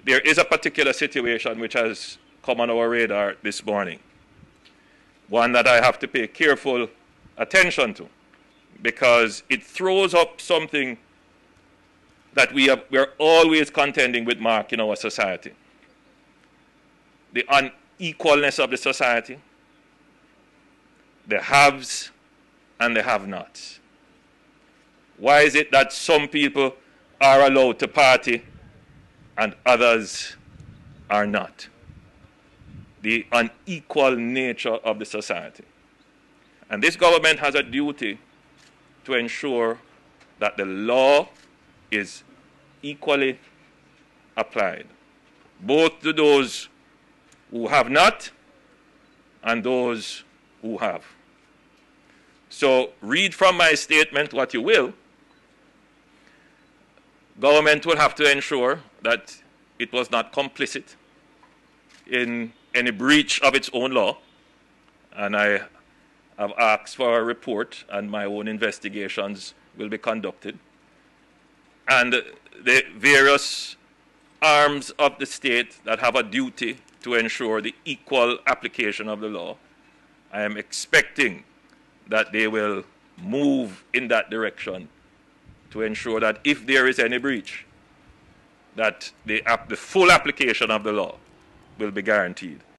there is a particular situation which has come on our radar this morning, one that I have to pay careful attention to, because it throws up something that we're always contending with, Mark, in our society. The unequalness of the society, the haves and the have-nots. Why is it that some people are allowed to party and others are not? The unequal nature of the society. And this government has a duty to ensure that the law is equally applied, both to those who have not and those who have. So read from my statement what you will. Government will have to ensure that it was not complicit in any breach of its own law, and I have asked for a report, and my own investigations will be conducted. And the various arms of the state that have a duty to ensure the equal application of the law, I am expecting that they will move in that direction to ensure that if there is any breach, that the full application of the law will be guaranteed.